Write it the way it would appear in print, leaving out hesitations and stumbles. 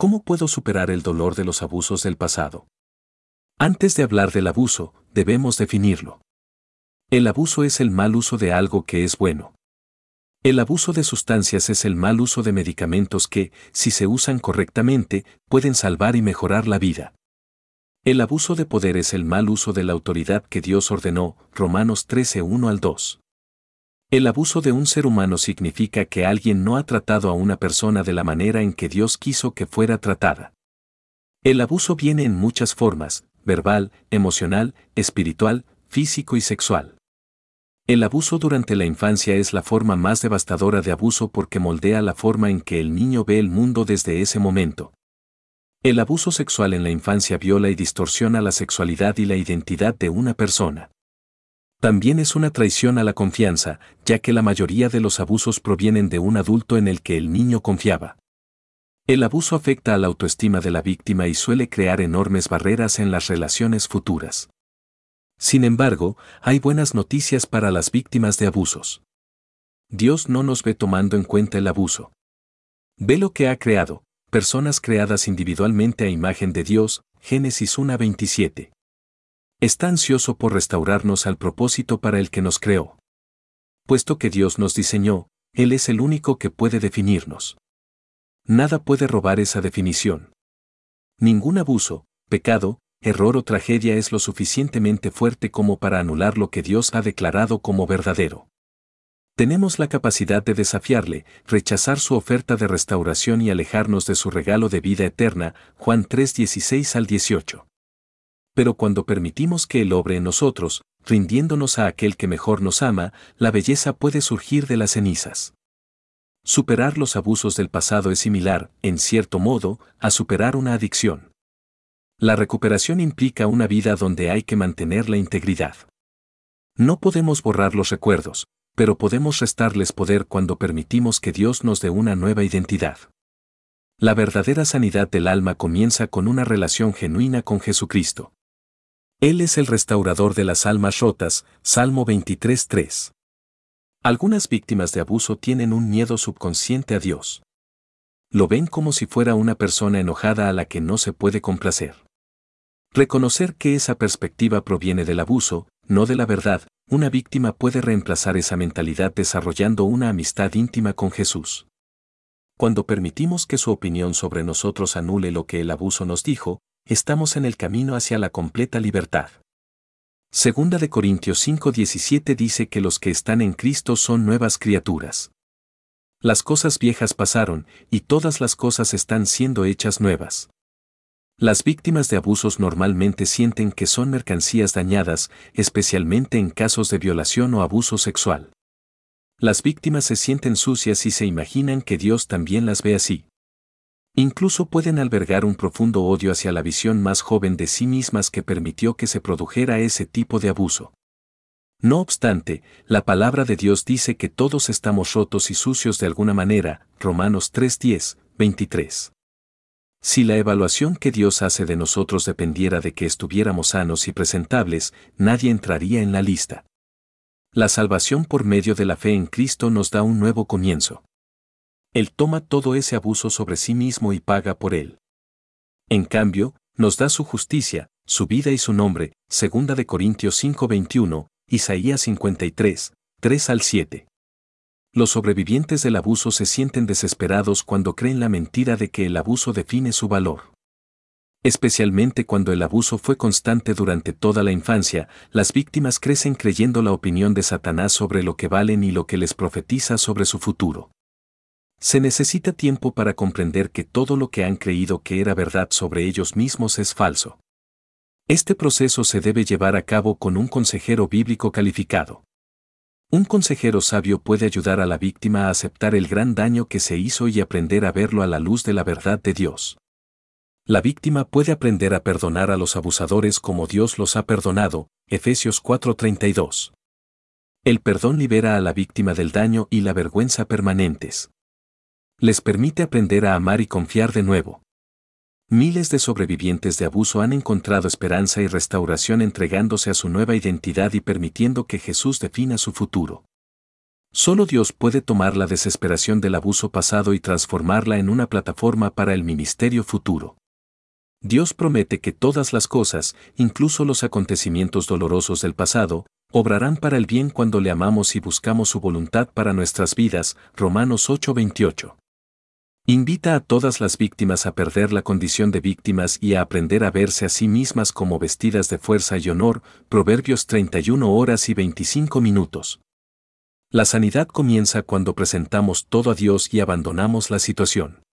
¿Cómo puedo superar el dolor de los abusos del pasado? Antes de hablar del abuso, debemos definirlo. El abuso es el mal uso de algo que es bueno. El abuso de sustancias es el mal uso de medicamentos que, si se usan correctamente, pueden salvar y mejorar la vida. El abuso de poder es el mal uso de la autoridad que Dios ordenó, Romanos 13, 1 al 2. El abuso de un ser humano significa que alguien no ha tratado a una persona de la manera en que Dios quiso que fuera tratada. El abuso viene en muchas formas: verbal, emocional, espiritual, físico y sexual. El abuso durante la infancia es la forma más devastadora de abuso porque moldea la forma en que el niño ve el mundo desde ese momento. El abuso sexual en la infancia viola y distorsiona la sexualidad y la identidad de una persona. También es una traición a la confianza, ya que la mayoría de los abusos provienen de un adulto en el que el niño confiaba. El abuso afecta a la autoestima de la víctima y suele crear enormes barreras en las relaciones futuras. Sin embargo, hay buenas noticias para las víctimas de abusos. Dios no nos ve tomando en cuenta el abuso. Ve lo que ha creado, personas creadas individualmente a imagen de Dios, Génesis 1:27. Está ansioso por restaurarnos al propósito para el que nos creó. Puesto que Dios nos diseñó, Él es el único que puede definirnos. Nada puede robar esa definición. Ningún abuso, pecado, error o tragedia es lo suficientemente fuerte como para anular lo que Dios ha declarado como verdadero. Tenemos la capacidad de desafiarle, rechazar su oferta de restauración y alejarnos de su regalo de vida eterna, Juan 3:16 al 18. Pero cuando permitimos que Él obre en nosotros, rindiéndonos a aquel que mejor nos ama, la belleza puede surgir de las cenizas. Superar los abusos del pasado es similar, en cierto modo, a superar una adicción. La recuperación implica una vida donde hay que mantener la integridad. No podemos borrar los recuerdos, pero podemos restarles poder cuando permitimos que Dios nos dé una nueva identidad. La verdadera sanidad del alma comienza con una relación genuina con Jesucristo. Él es el restaurador de las almas rotas, Salmo 23:3. Algunas víctimas de abuso tienen un miedo subconsciente a Dios. Lo ven como si fuera una persona enojada a la que no se puede complacer. Reconocer que esa perspectiva proviene del abuso, no de la verdad, una víctima puede reemplazar esa mentalidad desarrollando una amistad íntima con Jesús. Cuando permitimos que su opinión sobre nosotros anule lo que el abuso nos dijo, estamos en el camino hacia la completa libertad. Segunda de Corintios 5:17 dice que los que están en Cristo son nuevas criaturas. Las cosas viejas pasaron, y todas las cosas están siendo hechas nuevas. Las víctimas de abusos normalmente sienten que son mercancías dañadas, especialmente en casos de violación o abuso sexual. Las víctimas se sienten sucias y se imaginan que Dios también las ve así. Incluso pueden albergar un profundo odio hacia la visión más joven de sí mismas que permitió que se produjera ese tipo de abuso. No obstante, la palabra de Dios dice que todos estamos rotos y sucios de alguna manera, Romanos 3:10, 23. Si la evaluación que Dios hace de nosotros dependiera de que estuviéramos sanos y presentables, nadie entraría en la lista. La salvación por medio de la fe en Cristo nos da un nuevo comienzo. Él toma todo ese abuso sobre sí mismo y paga por él. En cambio, nos da su justicia, su vida y su nombre, 2 de Corintios 5:21, Isaías 53, 3 al 7. Los sobrevivientes del abuso se sienten desesperados cuando creen la mentira de que el abuso define su valor. Especialmente cuando el abuso fue constante durante toda la infancia, las víctimas crecen creyendo la opinión de Satanás sobre lo que valen y lo que les profetiza sobre su futuro. Se necesita tiempo para comprender que todo lo que han creído que era verdad sobre ellos mismos es falso. Este proceso se debe llevar a cabo con un consejero bíblico calificado. Un consejero sabio puede ayudar a la víctima a aceptar el gran daño que se hizo y aprender a verlo a la luz de la verdad de Dios. La víctima puede aprender a perdonar a los abusadores como Dios los ha perdonado, Efesios 4:32. El perdón libera a la víctima del daño y la vergüenza permanentes. Les permite aprender a amar y confiar de nuevo. Miles de sobrevivientes de abuso han encontrado esperanza y restauración entregándose a su nueva identidad y permitiendo que Jesús defina su futuro. Solo Dios puede tomar la desesperación del abuso pasado y transformarla en una plataforma para el ministerio futuro. Dios promete que todas las cosas, incluso los acontecimientos dolorosos del pasado, obrarán para el bien cuando le amamos y buscamos su voluntad para nuestras vidas. Romanos 8:28. Invita a todas las víctimas a perder la condición de víctimas y a aprender a verse a sí mismas como vestidas de fuerza y honor. Proverbios 31:25. La sanidad comienza cuando presentamos todo a Dios y abandonamos la situación.